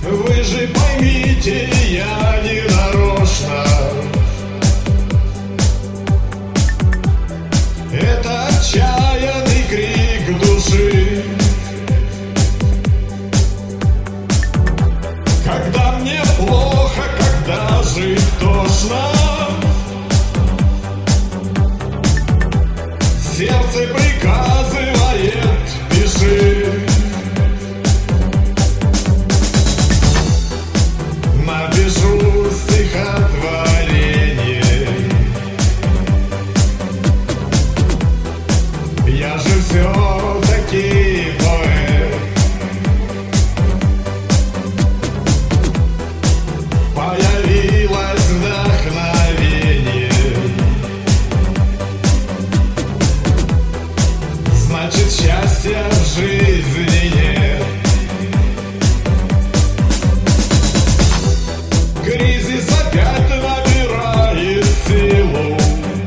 Вы же поймите, я не нарочно. Это отчаянный крик души, когда мне плохо, когда жить тошно. Сердце приказывает, пиши. Напишу стихотворение. Я же все-таки поэт. Появилось вдохновение. Значит, счастья в жизни нет. Кризис опять набирает силу.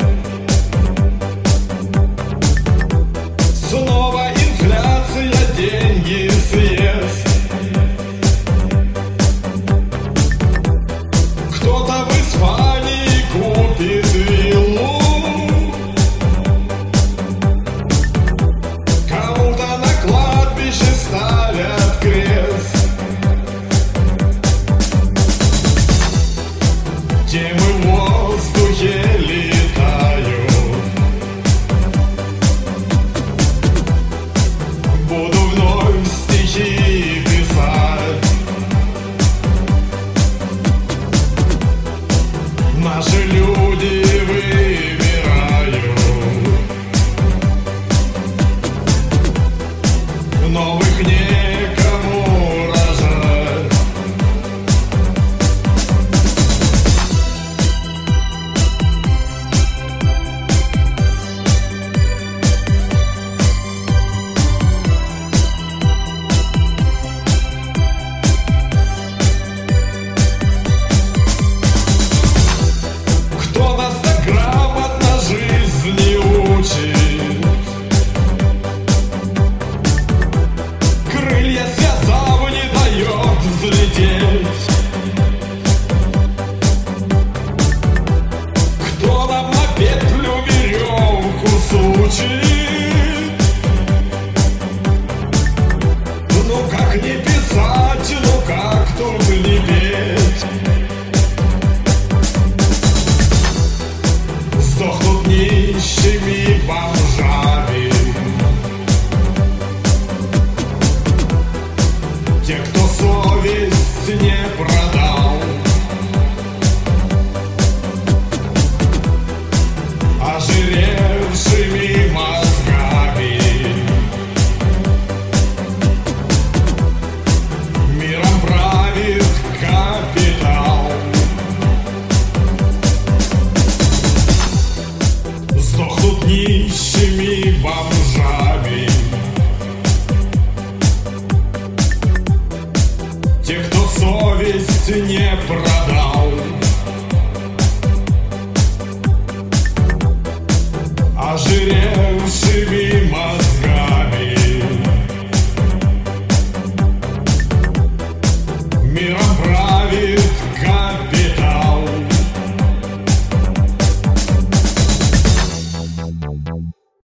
Снова инфляция деньги съест. Кто-то в Испании купит виллу. Кому-то на кладбище ставят крест. Темы в воздухе летают. Буду вновь стихи писать. Наши люди выбирают новых некому рожать. Кто нас так грамотно жизни учит? Крылья связав, не дает взлететь. Кто нам на петлю веревку сучит? Ну как не писать, ну как тут не петь? Сдохнут нищими бомжами те, кто совесть не продал. Ожиревшими мозгами миром правит капитал. Сдохнут нищими бомжами те, кто совесть не продал. Ожиревшими мозгами миром